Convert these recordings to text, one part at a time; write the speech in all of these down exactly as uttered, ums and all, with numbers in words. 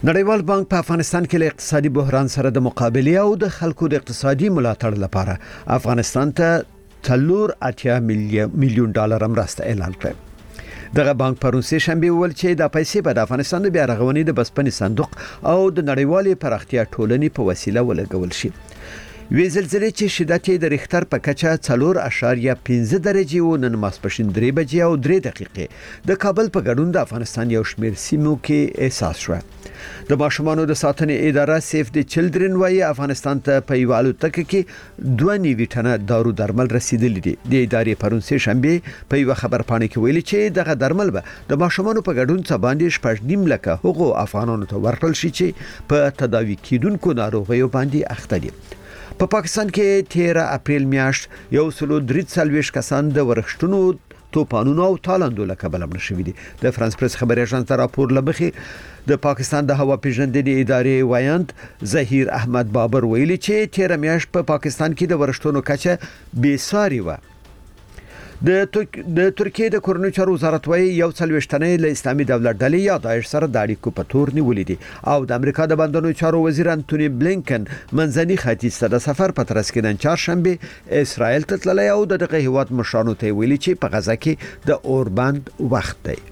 نړیوال بانک په افغانستان کې له اقتصادي بحران سره د مقابله او د خلکو د اقتصادي ملاتړ لپاره افغانستان ته څلور اتیا میلیون ډالر مرسته اعلان کړ. دغه بانک پرون سه شنبه ویل چې د پیسې په افغانستان د بیا رغونې د بسپنې صندوق او د نړیوالې پراختیا ټولنې په وسیله ولګول شي. وی زلزلې چې شدت یې د ریختر په کچه څلور اعشاریه پنځه درجې و نن ماسپښین درې بجې او درې دقیقې د کابل په ګډون د افغانستان یو شمېر سیمو کې احساس شو. د ماشومانو د ساتنې اداره سیف د چلډرن وايي افغانستان ته په یو الوتکه کې دوه نیوي ټنه دارو درمل رسیدلي دي. د ادارې پرون سه شنبه په یو خبر پاڼه کې ویلي چې دغه درمل به د ماشومانو په ګډون څخه باندې شپږ نیم لکه هغو افغانانو ته ورکړل شي چې په تداوی کیدونکو ناروغیو باندې اخته دي. په پا پاکستان کې تیرہ اپریل میاشت یو سلو درې څلوېښت کسان د ورښتونو توپانونو او تالندو له کبله مړه شوي دي. د فرانس پریس خبري اژانس راپور لمخې د پاکستان د هوا پیژندنې ادارې وایند ظهیر احمد بابر ویلي چې تیرہ میاشت په پا پاکستان کې د ورښتونو کچه بې ساري و. د د ترکیه د کورنۍ چارو وزارت وايي یو څلوېښتنې له اسلامي دولت ډلې یا داعش سره د اړیکو په تور نیولې دي او د امریکا د بندرونو چارو وزیر انټونی بلینکن منځني ختیځ ته د سفر په ترڅ کې نن چهارشنبه اسرائیل ته تللی او دغه هیواد مشرانو ته ویلي چې په غزا کې د اوربند وخت دی.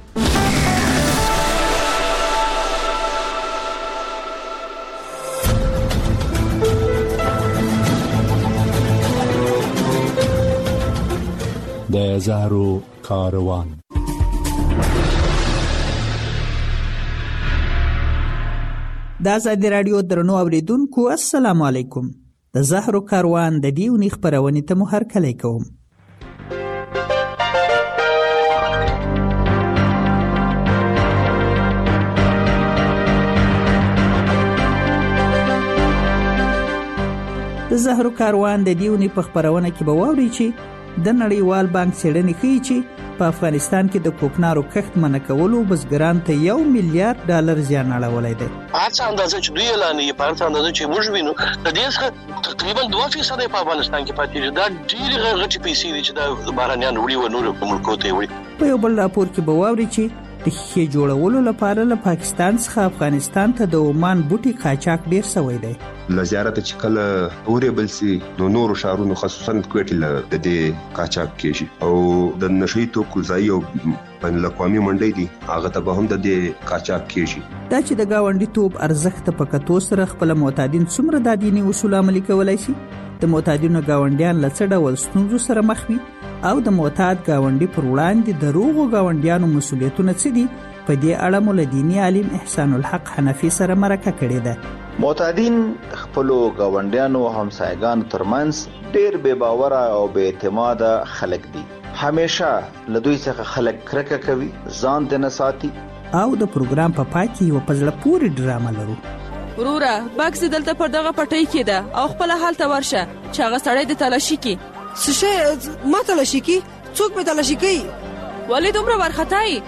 د زهرو کاروان. د آزادي رادیو درنو اوریدونکو السلام علیکم. د زهرو کاروان د دې ونې خبرونې ته مو هرکلی کوم. د زهرو کاروان د دې ونې په خبرونه کې به واورئ چې د نړیوال بانک څېړنې ښیي چې په افغانستان کې د کوکنارو کښت منع کولو بزګران ته یو میلیارډ ډالر زیان اړولی دی. هر څه اندازه چې دوی اعلانوي په هر څه اندازه چې موږ وینو د دې څخه تقریبا دوه فیصد په افغانستان کې پاتې دي. دا ډېرې غټې پیسې دي چې د بهرنیان وړي و نورو ملکو ته وړي. په یو بل راپور کې به واورئ چې د ښیښې جوړولو لپاره له پاکستان څخه افغانستان ته د عمان بوټي قاچاق ډېر سوی دی. له زیارت چې کله اورېبل سي نو نورو شهرونو خصوصا کوټې له د دې قاچاق کېږي او د نشي توکو ځای او بین الاقوامي منډۍ دي هغه ته به هم د دې قاچاق کېږي. دا چې د گاونډي توپ ارزښت په کتو سره خپل معتادین څومره د دیني اصول عملي کولای شي، د معتادینو گاونډیان له څه ډول ستونزو سره مخ وي او د معتاد گاونډي پر وړاندې د روغو گاونډیانو مسؤلیتونه څه دي، په دې اړه مو له دیني عالم احسان الحق حنفي سره مرکه کړې ده. معتادین خپلو گاونډیانو همسایگانو ترمنځ ډېر بے باور او بے اعتماد خلک دي. همیشه له دوی څخه خلک کرکه کوي، ځان د نه ساتي. او د پروګرام په پای کې یو په زړه پورې ډرامه لرو. وروره بکس دلته پر دغه پټۍ کې ده او خپل حال ته ورشه چې هغه سړی د تلاشي کې. څه شی ما تلاشي کې؟ څوک به تلاشي کوي؟ ولې دومره ورختای؟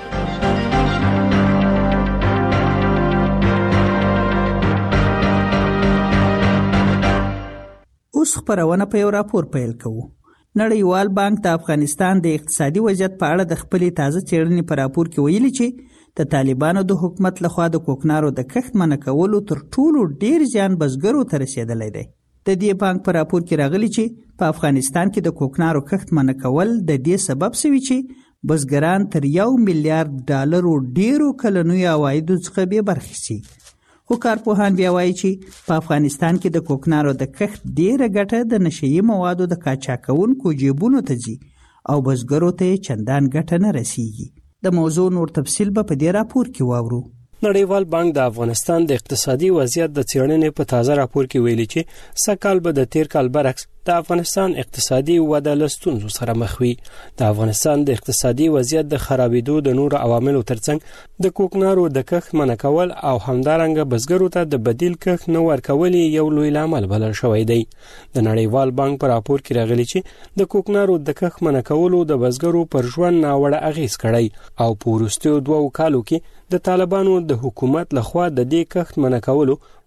اوس خبرونه په یو راپور پیل کوو. نړیوال بانک د افغانستان د اقتصادي وضعیت په اړه د خپلې تازه څېړنې په راپور کې ویلي چې د طالبانو د حکومت لخوا د کوکنارو د کښت منع کولو تر ټولو ډیر زیان بزګرو ته رسېدلی دی. د دې بانک په راپور کې راغلي چې په افغانستان کې د کوکنارو کښت منع کول د دې سبب شوي چې بزګران تر یو میلیارډ ډالرو ډیرو کلنیو عوایدو څخه بې برخې شي. خو کارپوهان بیا وایي چې په افغانستان کې د کوکنارو د کښت ډیره ګټه د نشهیي موادو د قاچاقونکو جیبونو ته ځي او بزګرو ته چندان ګټه نه رسیږي. د موضوع نور تفصیل به په دې راپور کې واورو. نړیوال بانک د افغانستان د اقتصادي وضعیت د څېړنې په تازه راپور کې ویلي چې سږ کال به د تیر کال برعکس د افغانستان اقتصادي وده له ستونزو سره مخ وي. د افغانستان د اقتصادي وضعیت د خرابېدو د نورو عواملو ترڅنګ د کوکنارو د کښت منع کول او همدارنګه بزګرو ته د بدیل کښت نه ورکول یو لوی لامل بلل شوی دی. د نړیوال بانک په راپور کې راغلي چې د کوکنارو د کښت منع کولو د بزګرو پر ژوند ناوړه اغېز کړی او په وروستیو دوو کالو کې د طالبانو د حکومت لخوا د دې کښت منع کولو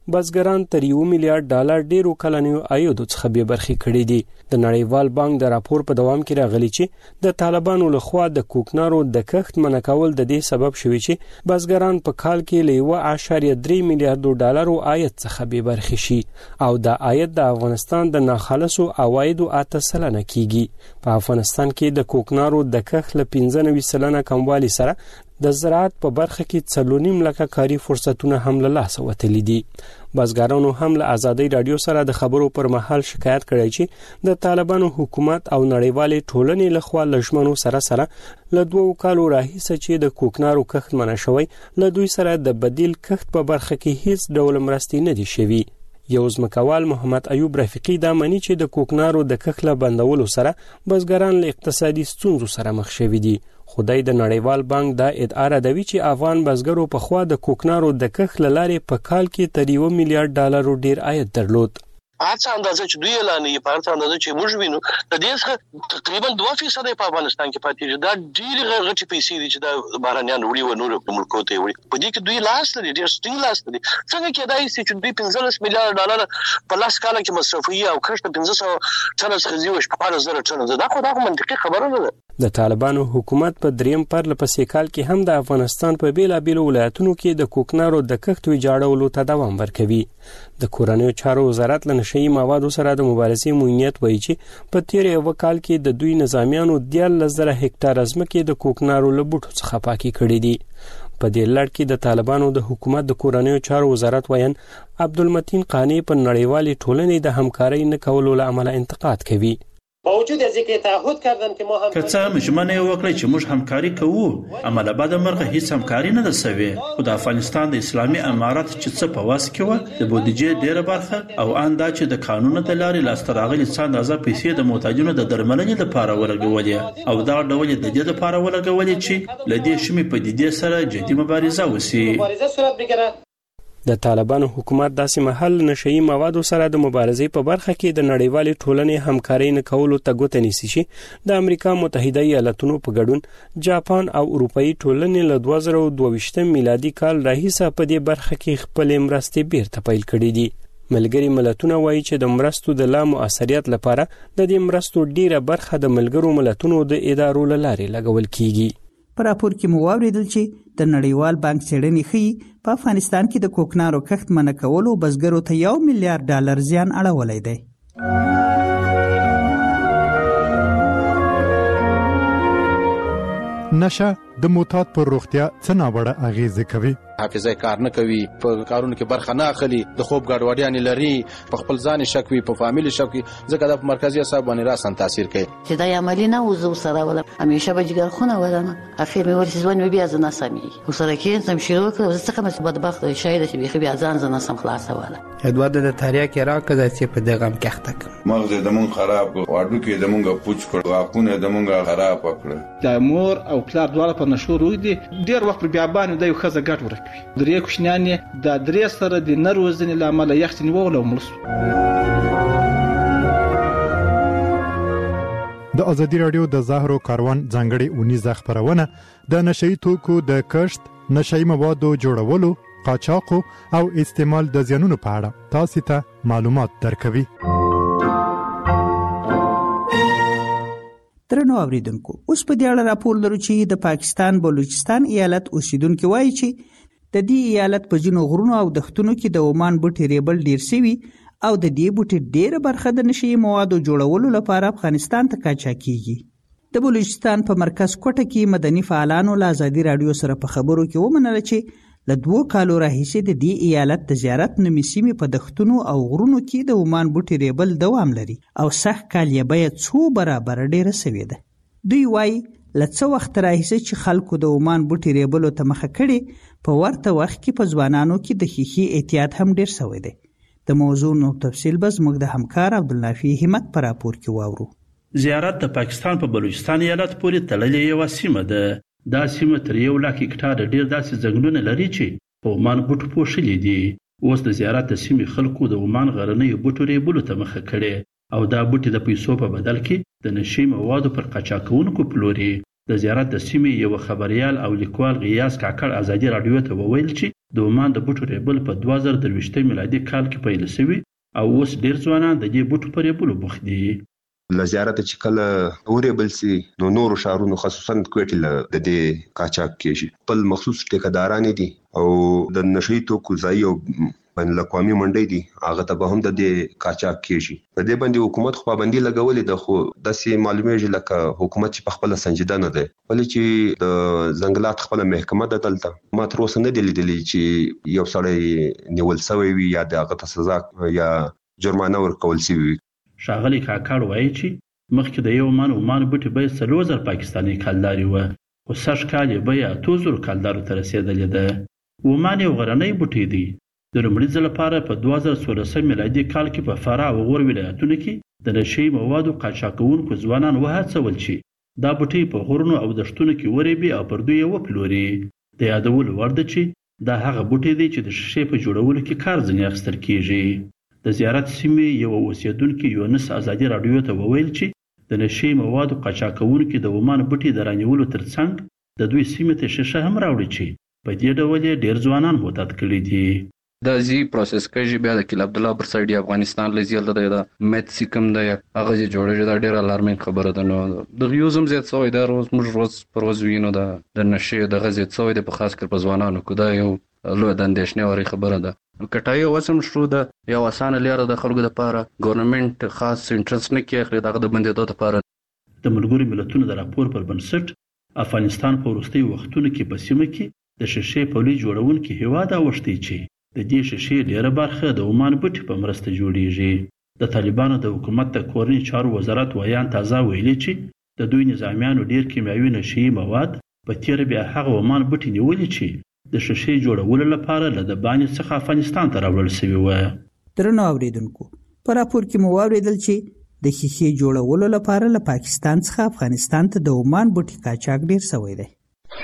بزګران تر یو میلیارډ ډالر ډیرو کلنیو عایدو څخه بې برخې کړي دي. د نړیوال بانک د راپور په دوام کې راغلی چې د طالبانو لخوا د کوکنارو د کښت منع کول د دې سبب شوی چې بزګران په کال کې له یو اعشاریه درې میلیارډ ډالرو عاید څخه بې برخې شي او دا عاید د افغانستان د ناخالصو عوایدو اته سلنه کیږي. په افغانستان کې د کوکنارو د کښت له پنځه نوي سلنه کموالي سره د زراعت په برخه کې څلورنیم لکه کاري فرصتونه هم له لاسه وتلي دي. بزګرانو هم له ازادي رادیو سره د خبرو پر مهال شکایت کړی چې د طالبانو حکومت او نړیوالې ټولنې لخوا لژمنو سره سره له دوو کالو راهیسه چې د کوکنارو کښت منع شوی له دوی سره د بدیل کښت په برخه کې هیڅ ډول مرستې نه دي شوي. یو ځمکوال محمد ایوب رفیقی دا مني چې د کوکنارو د کښت له بندولو سره بزګران له اقتصادي ستونزو سره مخ شوي دي. خدای د نړیوال بانک دا ادعا ردوي چې افغان بزګرو په خوا د کوکنارو د کښت له لارې په کال کې تر یو میلیارډ ډالرو ډیر عاید درلود. هڅه اندازه چې دوی اعلان یې په هڅه اندازه چې موږ وینو د دې څخه تقریبا دوه فیصد په افغانستان کې پاتې دي. دا ډېر غټي پیسې دي چې د بهرنیان وړي و نور ملکو ته وړي. په دې کې دوی لاس لري، ډېر ستینګ لاس لري. څنګه کېدای شي چې دوی پنځلس میلیارډ ډالر په لاس کال کې مصرفوي او کښت پنځه سوه ټنه څخه زیات شپږ زره ټنه. دا خو دا منطقي خبره نه ده. د طالبانو حکومت په دریم پرله پسې کال کې هم د افغانستان په بیلابیلو ولایتونو کې د کوکنارو د کښت ویجاړولو ته دوام ورکوي. د کورنیو چارو وزارت له نشئی موادو سره د مبارزې موینیت وایي چې په تیر یو کال کې د دوی نظامیانو دیارلس زره هکټار ځمکې د کوکنارو له بوټو څخه پاکي کړې دي. په دې لړ کې د طالبانو د حکومت د کورنیو چارو وزارت وین عبدالمتین قانی په نړیوالې ټولنې د همکارۍ نه کولو له امله انتقاد کوي. باوجود از اینکه تعهد کردن که ما هم که څه هم ژمنه وکړه چې موږ همکاري کوو، عمله بعد مرغه هیڅ همکاري نه ده سوې. خو د افغانستان د اسلامي امارت چې څه په واس کې و د بودیجې ډیره برخه او ان دا چې د قانون د لارې لاسته راغلي څه اندازه پیسې د محتاجینو د درملنې لپاره ولګولې او دا ډول د دې لپاره ولګولې چې له دې شمې پدیدې سره جدي مبارزه وشي. مبارزه صورت بگیره. د طالبانو حکومت داسې محل نشئی موادو سره د مبارزې په برخه کې د نړیوالې ټولنې همکارۍ نه کولو ته ګوته نیسي چې د امریکا متحده ایالاتونو په ګډون جاپان او اروپאי ټولنې له دوه زره دوه ویشتم میلادي کال راهیسه په دې برخه کې خپلې مرستې بیرته پیل کړې دي. ملګري ملتونه وایي چې د مرستو د لا مؤثریت لپاره د دې مرستو ډیره برخه د ملګرو ملتونو د ادارو له لارې لګول کیږي. په راپور کې مو واوریدل چې د نړیوال بانک څېړنې ښیي په افغانستان کې د کوکنارو کښت منع کولو بزګرو ته یو میلیارډ ډالر زیان اړولی دی. نشه د معتاد پر روغتیا څه ناوړه اغیزې کوي. حافظه کار نه کوي، په کارونو کې برخه نه اخلي، د خوب ګډوډیاں لري، په خپل ځان شک وي، په فامیل شک وي، ځکه د مرکزی اعصاب باندې راسن تاثیر کوي. چې دا عملی نه وزو سره ولا همیشه به جګر خونه ولنه اخر مې ورسې ځوان بیا ځنه سمي وسره کې سم شروع کړ څه کوم څه بدبخت شاید چې بیا بیا ځان ځنه سم خلاص ولا ادوار د تاریخ کې راکړه چې په دغه مکحتک مغز د مون خراب واډو کې د مونږه پوچ کړ واقونه د مونږه خراب کړ. د مور او پلار دواړه په نشو روي دي ډیر وخت بیا باندې د یو خزه ګټ ورکوي. درې کوښنیان د درې سره د نروزنې لامل یختنی وولو ملس. د ازادي رادیو د زهرو کاروان ځانګړي اونیزه خبرونه د نشئی توکو د کښت، نشئی موادو جوړولو، قاچاقو او استعمال د زیانونو په اړه تاسو ته معلومات درکوي. درنو اوریدونکو، اوس په دې اړه راپور لرو چې د پاکستان بلوچستان ایالت اوسیدونکو وایي چې د دې ایالت په ځینو غرونو او دښتونو کې د عمان بوټي ریبل ډیر سوي او د دې بوټي ډیره برخه د نشئی موادو جوړولو لپاره افغانستان ته کاچا کیږي. د بلوچستان په مرکز کوټه کې مدني فعالانو له ازادي رادیو سره په خبرو کې ومنله چې له دوو کالو راهیسې د دې ایالت د زیارت نومي سیمې په دښتونو او غرونو کې د عمان بوټي ریبل دوام لري او سخت کال یې بیه څو برابر ډیره سوې ده. دوی وایي له څه وخت راهیسې چې خلکو د عمان بوټي ریبلو ته مخه کړې، په ورته وخت کې په ځوانانو کې د ښیښې احتیاط هم ډیر سوی دی. د موضوع نو تفصیل به زموږ د همکار عبدالنافع همت په راپور کې واورو. زیارت د پاکستان په بلوچستان ایالت پورې تړلې یوه سیمه ده. دا سیمه تر یو لاک هکټاره ډیر داسې ځنګلونه لري چې په عمان بوټو پوښلي دي. اوس د زیارت د سیمې خلکو د عمان غرنیو بوټو ریبلو ته مخه کړې او دا بوټي د پیسو په بدل کې د نشئی موادو پر قاچاقونکو پلوري. د زیارت د سیمې یو خبريال او لیکوال غیاث کاکړ ازادي رادیو ته وویل چې د عمان د بوټو ریبل په دوه زره درویشت میلادي کال کې پیل شوی او اوس ډیر ځوانان د دې بوټو په ریبلو بوخت دي. لزیارت چې کله اورېبل سي نو نورو شهرونو خصوصا کوټې له د دې قاچاق کېږي. خپل مخصوص ټیکداران دي او د نشي توکو ځای او بین الاقوامي منډي دي هغه ته به هم د دې قاچاق کېږي. په دې باندې حکومت خو پابندي لګولې ده خو داسې معلومیږي لکه حکومت چې په خپل سنجیده نه دی ولې چې د ځنګلات خپل محکمه ده دلته ما تر اوسه نه دی لیدلې چې یو سړی نیول شوی وي یا د هغه ته سزا یا جرمانه ورکول شي. شاغلی کاکړ وایي چې مخکې د یو من عمان بوټي به څلور زره پاکستاني کلداري وه خو سږ کال یې بیه اتو زرو کلدارو ته رسېدلې ده. عمان یو غرنی بوټی دی. د لومړي ځل لپاره په دوه زره څوارلسم میلادي کال کې په فراه او غور ولایتونو کې د نشي موادو قاچاق کوونکو ځوانان وهڅول چې دا بوټي په غرونو او دښتونو کې ورېبي او پر دوی یې وپلوري. د یادولو وړ ده چې دا هغه بوټی دی چې د شیشې په جوړولو کې کار ځینې اخیستل کېږي. د زیارت سیمې یو اوسیدونکي یونس ازادي راډیو ته وویل چې د نشي موادو قاچاق کوونکي د عمان بوټي د رانیولو ترڅنګ د دوی سیمې ته شیشه هم راوړي چې په دې ډول یې ډیر ځوانان معتاد کړي دي. دا زی پروسس کوي بیا د کله عبد الله پر سایډ افغانستان لزیل د دا مت سیکم د هغه جوړه دا ډیر الارمینګ خبره ده. نو د یوزم زیات سوې دا روز موږ روز پر روز وینو دا د نشي د غزې سوې د په خاص کر په ځوانانو کو دا یو لوی د اندېښنې وړ خبره ده. کټایو وسم شروع ده یو اسانه لاره د خلکو لپاره ګورنمنت خاص انټرست نه کوي دغه د بندیدو لپاره. د ملګرو ملتونو د راپور پر بنسټ افغانستان په وروستي وختونو کې په سیمه کې د شیشې پولي جوړونکي هیواد اوښتي چې د دې شیشې ډیره برخه د عمان بوټي په مرسته جوړیږي. د طالبانو د حکومت د کورني چارو وزارت ویان تازه ویلي چې د دوی نظامیانو ډیر کیمیاوي نشي مواد په تیر بیا هغه عمان بوټي نیولې چې د شیشې جوړولو لپاره له د باندې څخه افغانستان ته راوړل شوی و. درنو اوریدونکو په راپور کې مو واوریدل چې د شیشې جوړولو لپاره له پاکستان څخه افغانستان ته د عمان بوټي قاچاق ډیر شوی دی.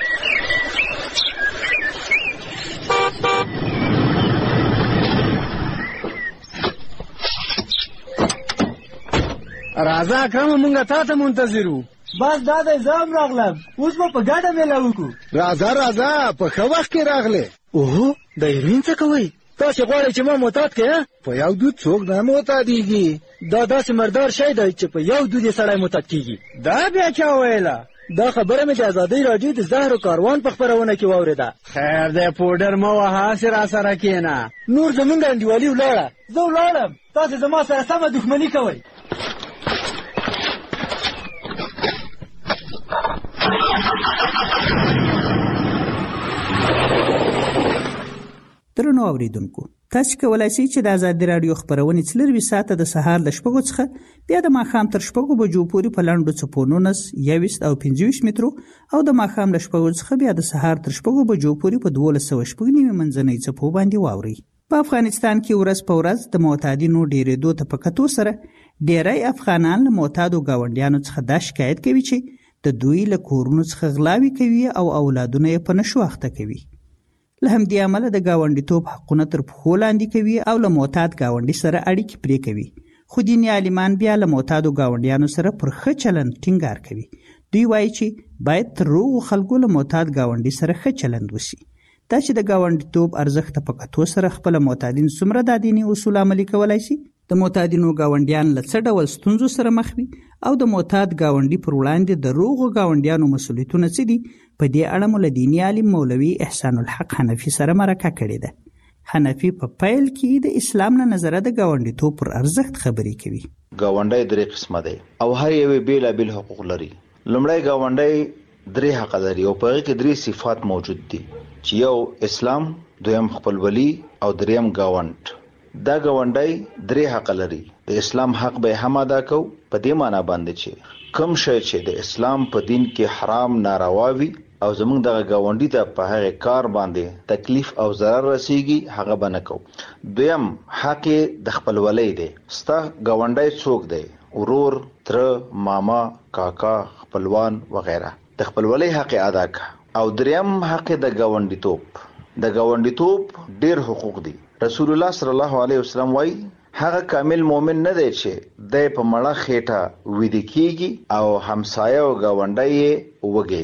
راځه اکرم مونږه تا ته منتظرو. بس دا د زام راغلم اوس په ګډه مېله وکړو. راځه راځه په ښه وخت کې راغلې. اوه د ایرین څه کوئ؟ تاسې غواړئ چې ما معتاد کړئ؟ په یو دود څوک نه معتادېږي. دا داسې مردار شی دی چې په یو دود یې سړی معتاد کېږي. دا بیا چا ویله؟ دا خبره مې د ازادۍ راډیو د زهرو کاروان په خپرونه کې واورېده. خیر دی پوډر مه وهه هسې راسره کښېنه. نور زمونږ انډیوالي ولاړه. زه ولاړم تاسې زما سره سمه دښمني کوئ. درنو اوریدونکو تاسو کولای شئ چې د ازادي رادیو خبرونه څلروي ساعته د سهار ل شپږو څخه بیا د ماښام تر شپږو بجو پورې په لاندو چپونونس یويست او پنځه مترو او د ماښام ل شپږو څخه بیا د سهار تر شپږو بجو پورې په دوه سوه شپږ نیمه منځنۍ چپو باندې واوري. په افغانستان کې ورځ په ورځ د معتادینو ډیرېدو ته په کتو سره ډیری افغانان له معتادو گاونډیانو څخه دا شکایت کوي چې د دوی له کورونو څخه غلاوي کوي او اولادونه یې په نشو اخته کوي. له همدې امله د ګاونډیتوب حقونه تر پښو لاندې کوي او له معتاد ګاونډي سره اړیکې پرې کوي. خو دیني عالمان بیا له معتادو ګاونډیانو سره پر ښه چلند ټینګار کوي. دوی وایي چې باید تر روغو خلکو له معتاد ګاونډي سره ښه چلند وشي. دا چې د ګاونډیتوب ارزښت په کتو سره خپل معتادین څومره د دیني اصول عملي کولای شي، د معتادینو ګاونډیان له څه ډول ستونزو سره مخ وي او د معتاد ګاونډي پر وړاندې د روغو ګاونډیانو مسؤلیتونه څه دي، په دې اړه مو له دیني عالم مولوي احسان الحق حنفي سره مرکه کړې ده. حنفي په پیل کې د اسلام نه نظره د ګاونډیتوب پر ارزښت خبرې کوي. ګاونډي درې قسمه دي او هر یو بیل بیل حقوق لري. لومړی ګاونډي درې حق لري او په هغه کې درې صفات موجود دي چې یو اسلام، دویم خپلولي او دریم گاوند. دا گاونډي درې حق لري. د اسلام حق به هم ادا کو په دې معنی باندې چې کوم شی چې د اسلام په دین کې حرام ناروا وي او زمونږ دغه گاونډي ته په هغه کار باندې تکلیف او ضرر رسیږي هغه به نه کو. دویم حق د خپلولي دی. ستا گاونډي څوک دی؟ ورور، تر، ماما، کاکا، خپلوان وغیرہ. د خپلولي حق ادا کا. او دریم حق د گاونډیتوب. د گاونډیتوب ډیر حقوق دي. رسول الله صلی الله علیه وسلم وایي هغه کامل مؤمن نه دی چې د په مړه خېټه ویده کیږي او همسایه او گاونډي وږي وي.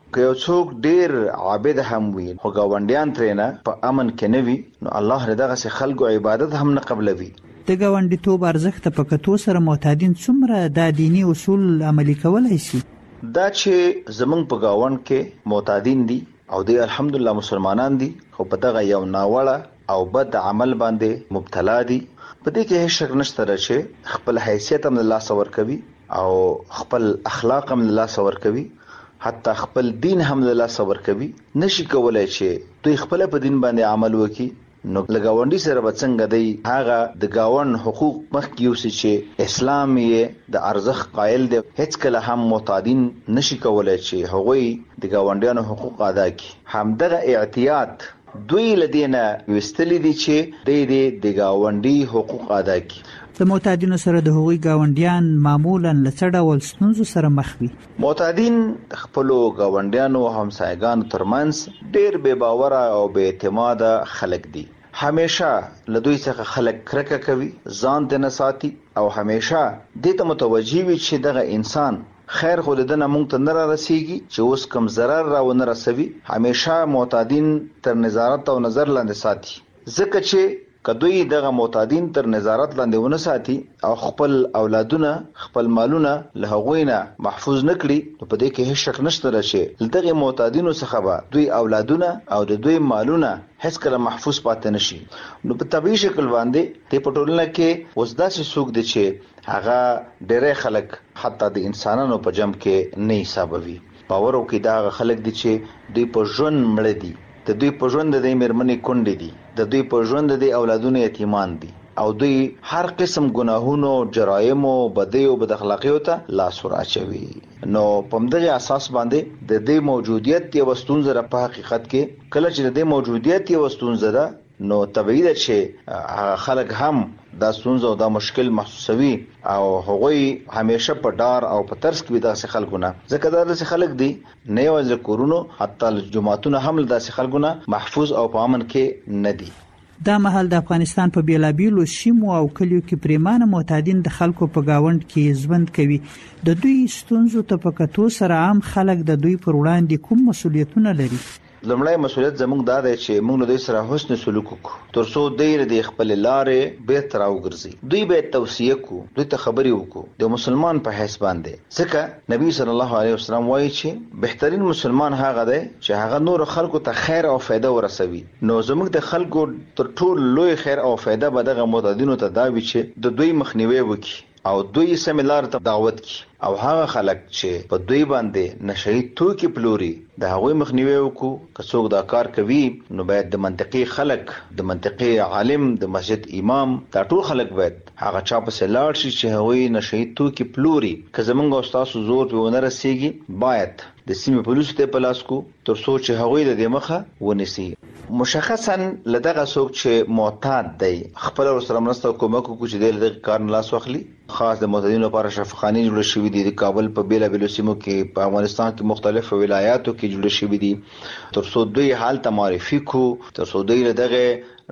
که یو څوک ډیر عابد هم وي خو ګاونډیان ترېنه په امن کې نه وي نو الله دغه خلکو عبادت هم نه قبلوي. د ګاونډیتوب ارزښت په کتو سره معتادین څومره د دینی اصول عملي کولای شي؟ دا چې زمونږ په گاوند کې معتادین دي او د الحمدلله مسلمانان دي خو په دغه یو ناوړه او بد عمل باندې مبتلا دي. په دې کې هیڅ شک نشته چې خپل حیثیت هم الله سور کوي او خپل اخلاق هم الله سور کوي، حتی خپل دین هم الله سور کوي. نشي کولای چې دوی خپل په دین باندې عمل وکړي نو لګاونډي سره به څنګه دی هغه د گاوند حقوق مخکې یوسي چې اسلام یې د ارزښت قائل دی. هیڅ کله هم معتادین نشي کولای چې هغوی د گاونډیانو حقوق ادا کړي. همدغه اعتیاد دوی لدینه وستلی دي چې د د گاونډي حقوق ادا کړي. د معتادینو سره د هغوی گاونډیان معمولا له څه ډول ستونزو سره مخ وي؟ معتادین خپلو گاونډیانو همسایگانو ترمنځ ډیر بے باوره او بے اعتماده خلک دي. همیشه له دوی څخه خلک کرکه کوي، ځان ته نه ساتي او همیشه دې ته متوجي وي چې دغه انسان خیر خو دنه مونږ ته نه را رسیږي چې اوس کم ضرر را ونه رسوي. همیشه معتادین تر نظارت او نظر لاندې ساتي، ځکه چې کدوې دغه معتادین تر نظارت لاندې ونه ساتي او خپل اولادونه خپل مالونه له هغوی نه محفوظ نکړي نو په دې کې هیڅ شک نشته چې دغه معتادینو څخه به دوی اولادونه او د دوی مالونه هیڅ کله محفوظ پاتې نشي. نو په طبيعي شکل باندې د پټولنه کې اوس داسې څوک دي چې هغه ډېر خلک حتی د انسانانو په جمع کې نه حسابوي. باور وکړي دا خلک دي چې دوی په ژوند مړ دي، د دوی په ژوند د میرمنې کونډې دي، د دوی په ژوند د اولادونو یتیمان دي او دوی هر قسم ګناهونو، جرایمو، بدیو، بد اخلاقیو ته لاس ورچوي. نو په دغه اساس باندې د دې موجودیت یو ستونزه په حقیقت کې کله چې د دې موجودیت یو ستونزه ده نو طبیعي ده چې خلک هم دا ستونزه او دا مشکل محسوسوي او هغوی همیشه په ډار او په ترس کې داسې خلکونه ځکه دا داسې خلک دي نه یوازې کورونو حتی جماعتونه هم داسې خلکونه محفوظ او په امن کې نه دي. دا مهال د افغانستان په بیلابیلو سیمو او کلیو کې پریمانه معتادین د خلکو په گاوند کې ژوند کوي. د دوی ستونزو ته په کتو سره عام خلک د دوی پر وړاندې کوم مسولیتونه لري؟ لومړی مسولیت زموږ دا دی چې موږ له دوی سره حسن سلوک وکړو ترڅو دوی د خپل لارې بیرته راوګرځي. دوی به توصیه کو، دوی ته خبرې وکړو د مسلمان په حیث باندې، ځکه نبی صلی الله علیه وسلم وایي چې بهترین مسلمان هغه دی چې هغه نور خلکو ته خیر او فایده ورسوي. نو زموږ د خلکو تر ټول لوی خیر او فایده به دغه معتادینو ته دا وي چې د دوی مخنیوي وکړي او دوی سملار ته دعوت کی او هغه خلک چې په دوی باندې نشئی توکي پلوري د هغوی مخنیوي وکړو. که څوک دا کار کوي نو باید د منطقي خلک، د منطقي عالم، د مسجد امام، دا ټول خلک باید هغه چا په سلاړ شي چې هغوی نشئی توکي پلوري. که زمونږ استاد زور په ونه رسیږي باید د سیمې پولیسو ته پلاس کو تر څو چې هغوی د دې مخه ونیسي. مشخصا لدغه څوک چې معتاد دی خپل سره مرسته کومک کو چې د کار نه لاس واخلي. خاص د معتادینو لپاره شفاخانې جوړ شوې دي د کابل په بیلا بیلو سیمو کې، په افغانستان کې مختلفو ولایاتو کې جوړ شوې دي تر څو دوی حال ته معرفي کو، تر څو دوی دغه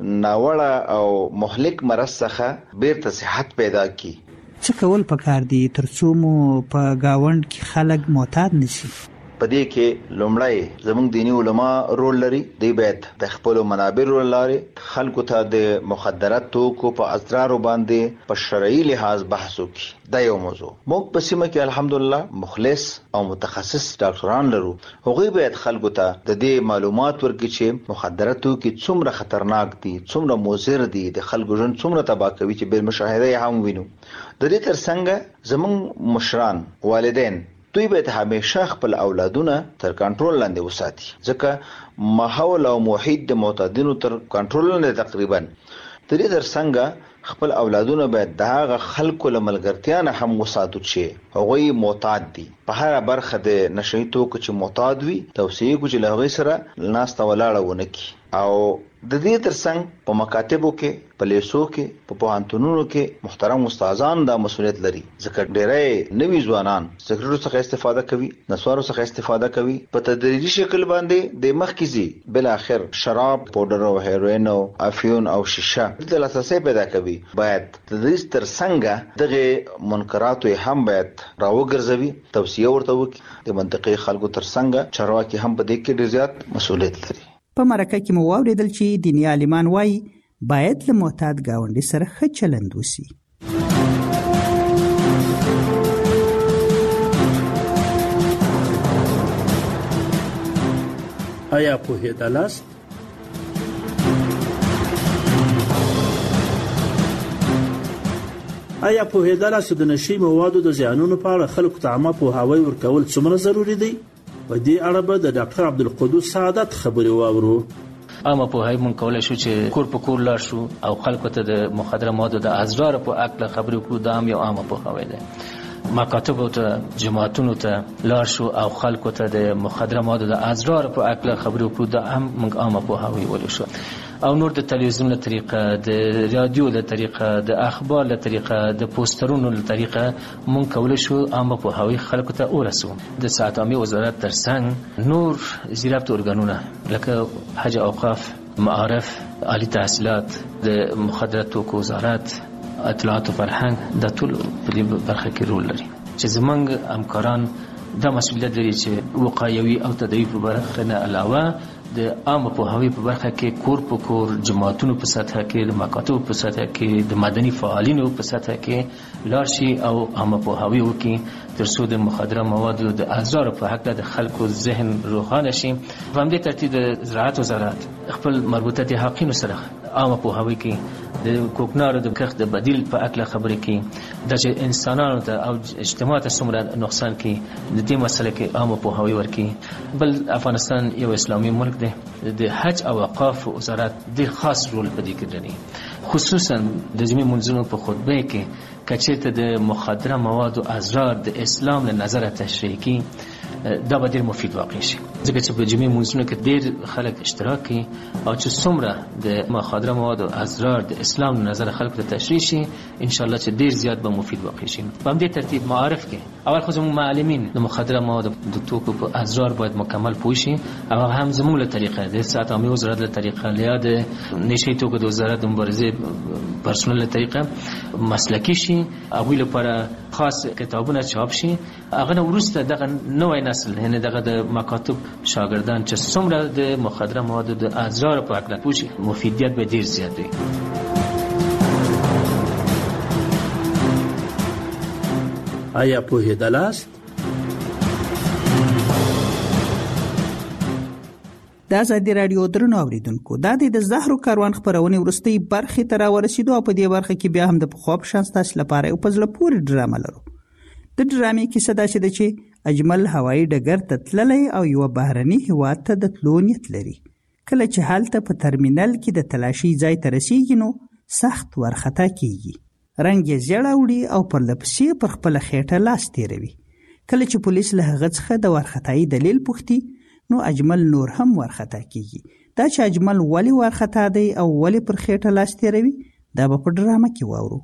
ناوړه او مهلک مرض څخه بیرته صحت پیدا کړي. څه کول پکار دي تر څو مو په گاوند کې خلک معتاد نشي؟ په دې کې لومړی زموږ دینی علما رول لري. دوی باید د خپل منابر لارې خلکو ته د مخدرات توکو په اضرارو باندې په شرعي لحاظ بحث وکړي. دا یو موضوع. موږ په سیمه کې الحمدلله مخلص او متخصص ډاکټران لرو. هغوی باید خلکو ته د دې معلومات ورکړي چې مخدرات توکي څومره خطرناک دي، څومره مضر دي، د خلکو ژوند څومره تباہ کوي چې بل مشاهده هم وینو. د دې ترڅنګ زموږ مشران، والدین، دوی باید همیشه خپل اولادونه تر کنټرول لاندې وساتي، ځکه ماحول او محیط د معتادینو تر کنټرول لاندې تقریبا. د دې ترڅنګ خپل اولادونه باید د هغه خلکو له ملګرتیا نه هم وساتو چې هغوی معتاد دي. په هره برخه د نشئی توکو چې معتاد وي توصیه کو چې له هغوی سره ناسته ولاړه ونه کړي او د دې ترڅنګ په مکاتبو کې په لیسو کې په پوهنتونونو کې محترم استادان دا مسؤلیت لري ځکه ډېرې نوي ځوانان سګریټو څخه استفاده کوي نسوارو څخه استفاده کوي په تدریجي شکل باندې د مخکزي بل اخر شراب پاوډر او هیروین او افیون او شیشه د لاسه پیدا کوي باید تدریج ترڅنګ دغه منکرات هم باید راوګرځوي توصيه ورته وکړي د منطقي خلکو ترڅنګ چارواکي هم په دې کې ډېر زیات مسؤلیت لري. په مرکه کې مو واوریدل چې دیني عالمان وایي باید له معتاد ګاونډي سره ښه چلند وشي. آیا پوهېدلاست؟ آیا پوهېدلاست د نشي موادو د زیانونو په اړه خلکو ته عامه پوهاوی ورکول څومره ضروري دی؟ په دې اړه به د ډاکټر عبدالقدوس سعادت خبرې واورو. عامه پوهاوی مونږ کولی شو چې کور په کور لاړ شو او خلکو ته د مخدره موادو د اضرار په اړه خبرې وکړو. دا هم یو عامه پوهاوی دی. مکاتبو ته جماعتونو ته لاړ شو او خلکو ته د مخدره موادو د اضرار په اړه خبرې وکړو. دا هم مونږ عامه پوهاوی ویلی شو. او نور د تلویزیون له طریقه د رادیو له طریقه د اخبار له طریقه د پوسټرونو له طریقه مونږ کولی شو عامه پوهاوی خلکو ته ورسو. د صحت عامه وزارت ترڅنګ نور زیرابط ارګانونه لکه حج اوقاف، معارف، عالی تحصیلات، د مخدره توکو وزارت، اطلاعات او فرهنګ د ټول په دې برخه کې رول لري چې زمونږ همکاران دا مسؤلیت لري چې وقایوي او تداوي په برخه نه علاوه د عامه پوهاوی په برخه کې کور په کور، جماعتونو په سطح کې، د مکاتبو په سطح کې، د مدني فعالینو په سطح کې لاړ شي او عامه پوهاوی وکړي تر څو د مخدره موادو د اضرار په حق د خلکو ذهن روښانه شي. په همدې ترتیب د زراعت وزارت خپل مربوطه د حقینو سره عامه پوهاوی کې د کوکنارو د کښت د بدیل په اړه خبرې کې د چې انسانانو ته او اجتماع ته څومره نقصان کې د دې مسله کې عامه پوهاوی ورکړي. بل افغانستان یو اسلامي ملک دی. د حج او اوقاف وزارت ډېر خاص رول په دې کې لري، خصوصا د جمعې منځونو په خطبه کې کچېرته د مخدره موادو اضرار د اسلام له نظره تشریح کی دا به ډېر مفید واقع شي ځکه چې په جمعې منځونو کې ډېر خلک اشتراک کوي او چې څومره د مخدره موادو اضرار د اسلام له نظره خلکو ته تشریح شي ان شاء الله چې ډېر زیات به مفید واقع شي. په همدې ترتیب معارف کې اول خو زموږ معلمین د مخدره موادو د توکو په اضرار باید مکمل پوه شي او هم زموږ له طریقه د صحت عامه وزارت له طریقه یا د نشي توکو د وزارت د مبارزې پرسونل له طریقه مسلکی شي. هغوی لپاره خاص کتابونه چاپ شي. هغه نه وروسته دغه نوی نسل یعنې دغه د مکاتب شاګردان چې څومره د مخدره موادو د اضرار په اړه پوه شي مفیدیت به ډېر زیات وي. آیا پوهېدلاست؟ د ازادي راډیو درنو اوریدونکو دا د زهرو کاروان خبرونه ورستۍ برخې ته راورسېدو او په دې برخه کې بیا هم د پخوا په شان ستاسو لپاره یو په زړه پورې ډرامه لرو. د ډرامې کیسه داسې ده چې اجمل هوایي ډګر ته تللی او یوه بهرني هیواد ته د تلو نیت لري. کله چې هلته په ترمینل کې د تلاشۍ ځای ته رسیږي نو سخت ورخطا کیږي. رنګ یې زیړ اوړي او پرله پسې پر خپله خېټه لاس تېروي. کله چې پولیس له هغه څخه د ورخطایي دلیل پوښتي نو اجمل نور هم ورخطا کیږي. دا چې اجمل ولی ورخطا دی او ولی پر خېټه لاس تېروي دا به په ډرامه کې واورو.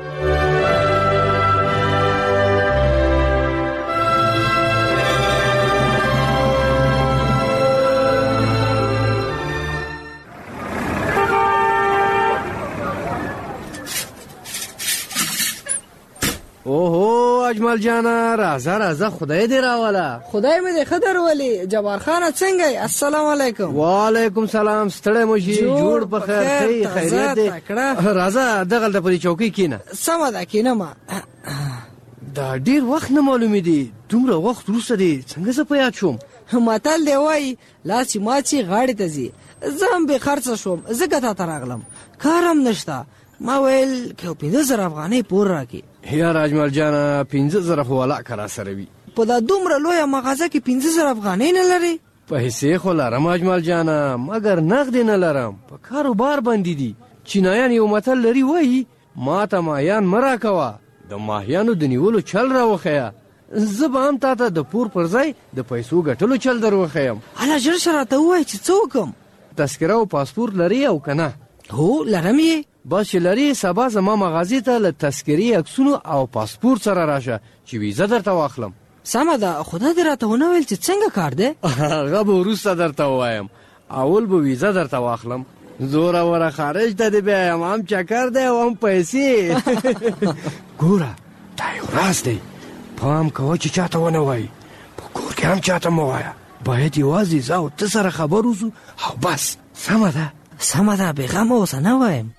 اوهو اجمل جانا راځه راځه خدای دې راوله. خدای مې دې خدر ولی. جبار خان څنګه؟ السلام علیکم. وعلیکم سلام. ستړی مو شي؟ جوړ په خیر خیریت دې. راځه دغلته په دې چوکۍ کښېنه. سمه ده کښېنم. دا ډېر وخت نه معلومې دي. دومره وخت وروسته دې څنګه زه په یاد شوم؟ متل دی وایي لاس چې ماچي غاړې ته ځي. زه هم بې خرڅه شوم ځکه تا ته راغلم. کار هم نشته. ما ویل که یو پنځه زره افغانۍ پور راکړي. یار اجمل جانه پنځه زره خو ولاکه را سره وي. په دا دومره لویه مغازه کې پنځه زره افغانۍ نه لرې؟ پیسې خو لرم اجمل جانه مګر نغدې نه لرم. په کاروبار باندې دي. چینایان یو متل لري وایي ما ته ماهیان مه راکوه د ماهیانو د نیولو چل راوښیه. زه به هم تا ته د پور پر ځای د پیسو ګټلو چل در وښیم. هله ژر شه راته ووایه چې څه وکړم. تذکره او پاسپورت لري او کنه؟ هو لرم یې. بس چې لري سبا زما مغازي ته له تذکرې عکسونو او پاسپورت سره راشه چې ویزه درته واخلم. سمه ده، خدا دې راته ونه ویل چې څنګه کار دی؟ هغه به وروسته درته ووایم. اول به ویزه درته واخلم، زوره وره خارج ته دې بیا یم، هم چکر دی او هم پیسې. ګوره دا یو راز دی، پام کوه چې چاته ونه وایي، په کور کې هم چاته مه وایه. باید یوازې زه او ته سره خبر وځو او بس. سمه ده سمه ده، بېغمه اوسه نه وایم.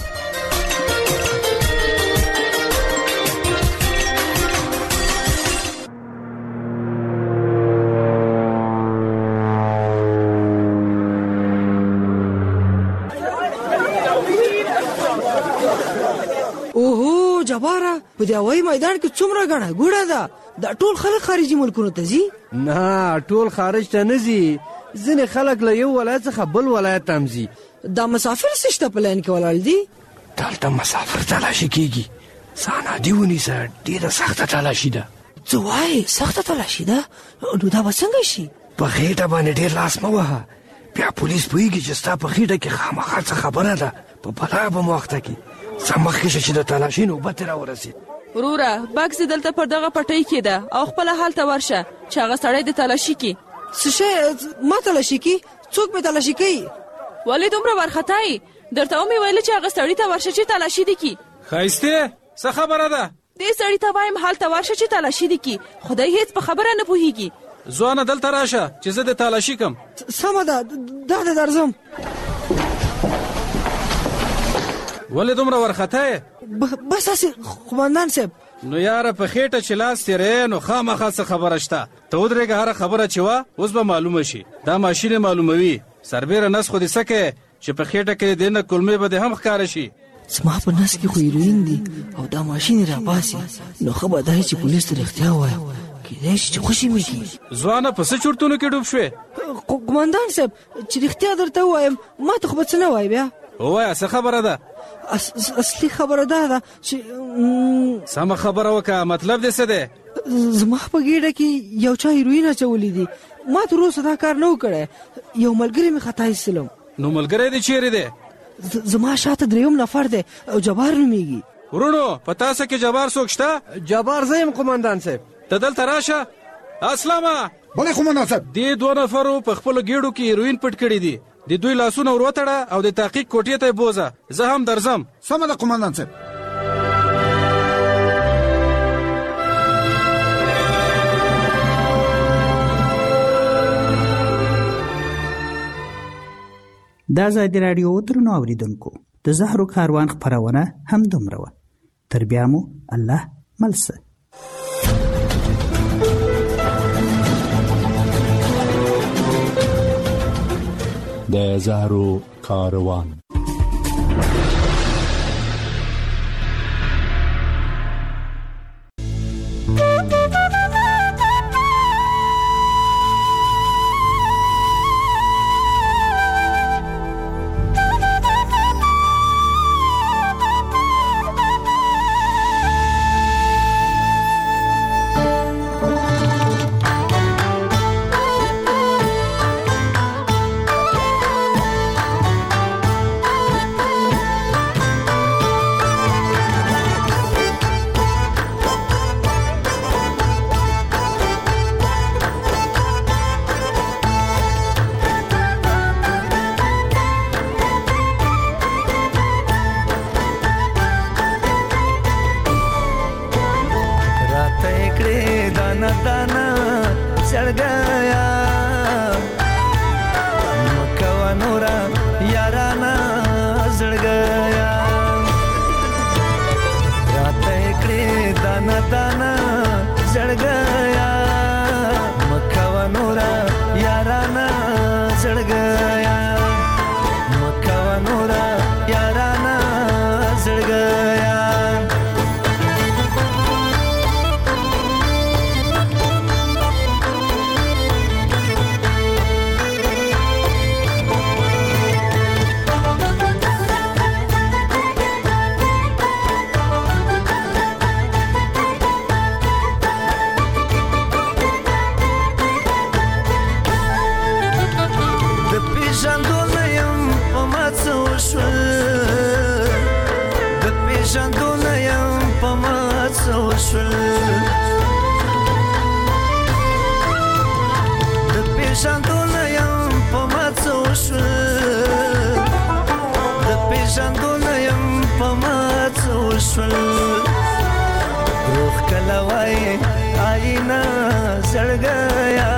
اوهو جباره، په دې هوایي میدان کې څومره ګڼه ګوڼه ده. دا ټول خلک خارجي ملکونو ته ځي؟ نه، ټول خارج ته نه ځي، ځینې خلک له یو ولایت څخه بل ولایت ته هم ځي. دا مسافر څه شته په لاین کې ولاړ دي؟ دلته مسافر تلاشي کېږي، سانادي ونیسه، ډېره سخته تلاشي ده. څه وایې؟ سخته تلاشي ده؟ نو دا به څنګه شي؟ په خېټه باندې ډېر لاس مه وهه، بیا پولیس پوهېږي چې ستا په خېټه کې خامخا څه خبره ده، په بلا به مو وخته کړي. څه مخکې شه چې د تلاشي نوبت یې راورسېد. وروره بکس دې دلته پر دغه پټۍ کې ده او خپله هلته ورشه چې هغه سړی دې تلاشي کړي. څه شی ما تلاشي کړي؟ څوک مې تلاشي کوي؟ ولې دومره وارخطا یې؟ درته ومې ویله چې هغه سړي ته ورشه چې تلاشي دې کړي. ښایستې څه خبره ده؟ دې سړي ته وایم هلته ورشه چې تلاشي دې کړي. خدای هېڅ په خبره نه پوهېږي. ځوانه دلته راشه چې زه دې تلاشي کړم. سمه ده، دا دې درځم. ولې دومره وارخطا یې؟ بس هسې قومندان صاحب. نو یاره په خېټه چې لاس تېرې نو خامخا څه خبره شته. ته ودرېږه، هره خبره چې وه اوس به معلومه شي. دا ماشین یې معلوموي. سربیره نس خو دې څه کوې چې په خېټه کې دې نه کلمې به دې هم ښکاره شي. زما په نس کې خو هیروین دي او دا ماشین یې راباسي، نو ښه به دا چې پولیس ته رښتیا ووایم، کېدای شي چې خوشي مې کړي. ځوانه په څه چورتونو کې ډوب شوې؟ قومندان صاحب چې رښتیا درته ووایم ما ته خو به څه نه وایې بیا. ووایه څه خبره ده؟ اصلي خبره دا ده چې سمه خبره وکړه، مطلب دې څه دی؟ زما په ګېډه کې یو چا هیروین اچولي دي، ما تر اوسه دا کار نه و کړی. یو ملګری مې خطا ایستلم. نو ملګری دې چیرې دی؟ زما شاته درېیم نفر دی او جبار نومېږي. ورونو په تاسو کې جبار څوک شته؟ جبار زه یم قومندان صاحب. ته دلته راشه. اسلامه. بلې قومندان صاحب. دې دوه نفرو په خپلو ګېډو کې هیروین پټ کړي دي. د دوی لاسونه ور وتړه او د تحقیق کوټې ته یې بوځه، زه هم درځم. سمه ده قومندان صاحب. دا ازادي راډیو درنو اوریدونکو، د زهرو کاروان خپرونه هم دومره وه. تر بیا مو الله ملسه. د زهرو کاروان. شول روح کلوای آینا زړګیا